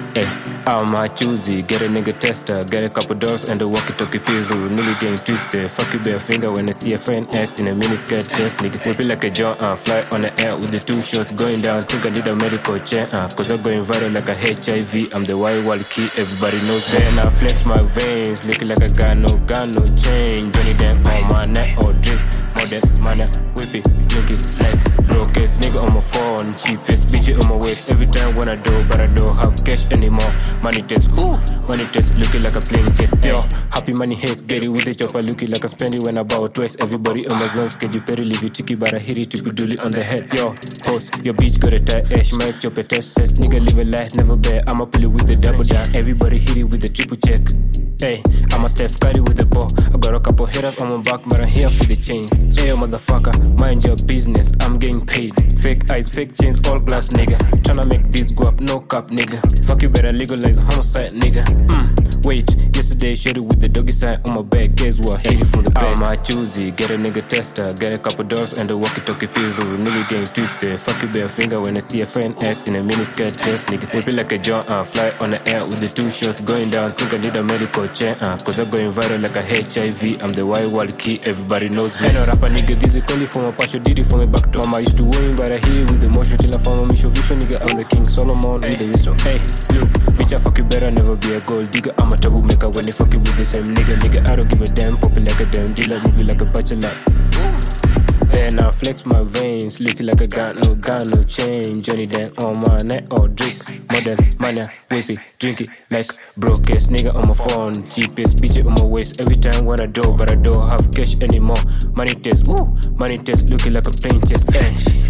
Hey, I'm my choosy, get a nigga tester, get a couple doors and a walkie-talkie pistol. Nearly getting twisted. Fuck you, bare finger when I see a friend ass in a miniskirt test, nigga. Whip it like a joint, fly on the air with the 2 shots going down. Think I need a medical check, cause I'm going viral like a HIV. I'm the wild key, everybody knows that. And I flex my veins, looking like I got no chain. Johnny Dang on my neck or drip. More than mana, whip it, drink it like brokest nigga on my phone, cheapest bitch on my waist. Every time when I do, but I don't have cash anymore. Money test, money test, looking like a playing chess. Yo, happy money haste, get it with the chopper, looking like I spend it when I bow twice. Everybody on my zone, schedule petty, leave you tricky, but I hit it to be duly on the head. Yo, post, your bitch got a tight ash, my chopper test says, nigga live a life, never bet. I'ma pull it with the double down. Everybody hit it with the triple check. Hey, I'm a Steph Curry with the ball. I got a couple hitters on my back, but I'm here for the chains. Hey, motherfucker, mind your business. I'm getting paid. Fake eyes, fake chains, all glass, nigga. Tryna make this go up, no cap, nigga. Fuck you, better legalize homicide, nigga. Wait, yesterday shot it with the doggy sign on my back. Guess what? Hit it from the back. I'm my choosy, get a nigga tester, get a couple doors and a walkie-talkie pistol. Nigga getting twisted. Fuck you, bare finger when I see a friend ass in a miniskirt test, nigga. Whip it like a joint, fly on the air with the 2 shots going down. Think I need a medical check, cause I'm going viral like a HIV. I'm the wild key, everybody knows me. I know rapper nigga, this is calling for my passion, did it for me back to mama. Used to worry, but I hear it with the motion till I found my mission vision, nigga. I'm the King Solomon with the wisdom. Hey, look, bitch, I fuck you better, never be a gold digger. I'm a troublemaker when they fuck you with the same nigga. I don't give a damn, popping like a damn dealer, moving like a bachelor. Then I flex my veins, looking like I got no chain. Johnny Dang on my neck or drip. More than money, whip it, drink it like brokest nigga on my phone, cheapest bitch on my waist. Every time when I do, but I don't have cash anymore. Money test, looking like a plain chest.